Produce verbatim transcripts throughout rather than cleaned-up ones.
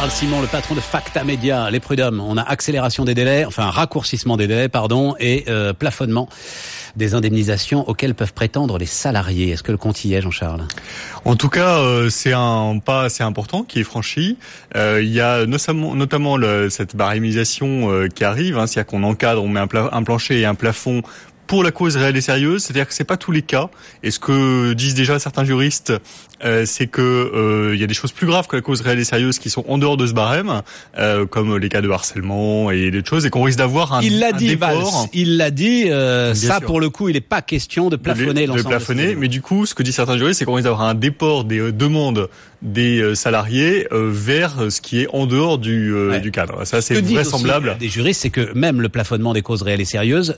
Jean-Charles Simon, le patron de Facta Media, les prud'hommes. On a accélération des délais, enfin raccourcissement des délais, pardon, et euh, plafonnement des indemnisations auxquelles peuvent prétendre les salariés. Est-ce que le compte y est, Jean-Charles ? En tout cas, euh, c'est un pas assez important qui est franchi. Euh, il y a notamment, notamment le, cette barémisation euh, qui arrive, hein, c'est-à-dire qu'on encadre, on met un, pla- un plancher et un plafond pour la cause réelle et sérieuse, c'est-à-dire que c'est pas tous les cas. Et ce que disent déjà certains juristes, euh, c'est que euh, il y a des choses plus graves que la cause réelle et sérieuse qui sont en dehors de ce barème, euh, comme les cas de harcèlement et des choses, et qu'on risque d'avoir un, il l'a un dit, déport. Valls, il l'a dit. Euh, ça, sûr. pour le coup, il n'est pas question de plafonner de, l'ensemble. De plafonner, de mais du coup, ce que disent certains juristes, c'est qu'on risque d'avoir un déport des euh, demandes des euh, salariés euh, vers ce qui est en dehors du, euh, ouais. du cadre. Ça, c'est vraisemblable. Aussi, des juristes, c'est que même le plafonnement des causes réelles et sérieuses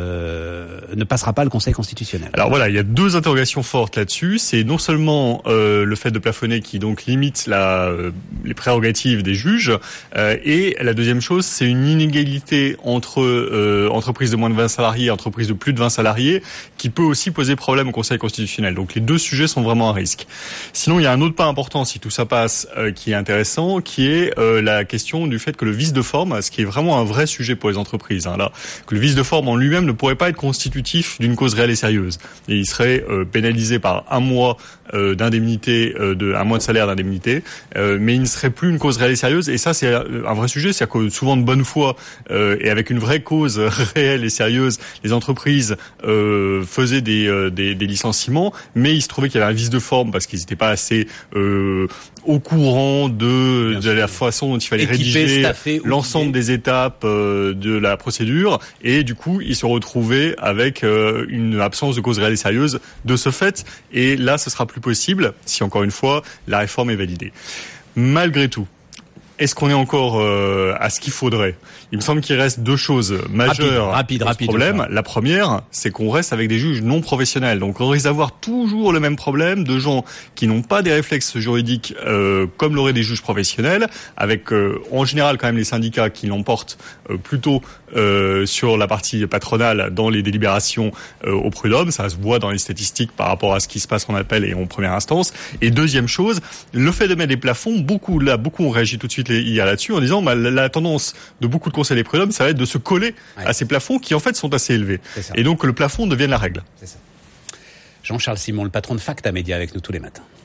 euh, ne passera pas le Conseil constitutionnel. Alors voilà, il y a deux interrogations fortes là-dessus. C'est non seulement euh, le fait de plafonner qui donc limite la, euh, les prérogatives des juges, euh, et la deuxième chose, c'est une inégalité entre euh, entreprises de moins de vingt salariés et entreprises de plus de vingt salariés qui peut aussi poser problème au Conseil constitutionnel. Donc les deux sujets sont vraiment à risque. Sinon, il y a un autre pas important, si tout ça passe, euh, qui est intéressant, qui est euh, la question du fait que le vice de forme, ce qui est vraiment un vrai sujet pour les entreprises, hein, là, que le vice de forme en lui-même ne pourrait pas être constitutif d'une cause réelle et sérieuse. Et il serait euh, pénalisé par un mois euh, d'indemnité, euh, de un mois de salaire d'indemnité, euh, mais il ne serait plus une cause réelle et sérieuse. Et ça, c'est un vrai sujet, c'est-à-dire que souvent de bonne foi euh, et avec une vraie cause réelle et sérieuse, les entreprises euh, faisaient des, euh, des, des licenciements, mais il se trouvait qu'il y avait un vice de forme parce qu'ils n'étaient pas assez euh, au courant de, de la façon dont il fallait Équipé, rédiger staffé, l'ensemble outillé. des étapes euh, de la procédure, et du coup, ils se retrouvaient avec euh, une absence de cause réelle et sérieuse de ce fait, et là, ce sera plus possible si, encore une fois, la réforme est validée. Malgré tout, est-ce qu'on est encore euh, à ce qu'il faudrait ? Il me semble qu'il reste deux choses majeures rapide, rapide, rapide, problème. enfin. La première, c'est qu'on reste avec des juges non professionnels. Donc on risque d'avoir toujours le même problème de gens qui n'ont pas des réflexes juridiques euh, comme l'auraient des juges professionnels, avec euh, en général quand même les syndicats qui l'emportent euh, plutôt euh, sur la partie patronale dans les délibérations euh, au prud'homme. Ça se voit dans les statistiques par rapport à ce qui se passe en appel et en première instance. Et deuxième chose, le fait de mettre des plafonds, beaucoup là, beaucoup ont réagi tout de suite hier là-dessus en disant bah, la, la tendance de beaucoup de conseils des prud'hommes, ça va être de se coller ouais. à ces plafonds qui en fait sont assez élevés. Et donc le plafond devienne la règle. C'est ça. Jean-Charles Simon, le patron de Facta Media, avec nous tous les matins.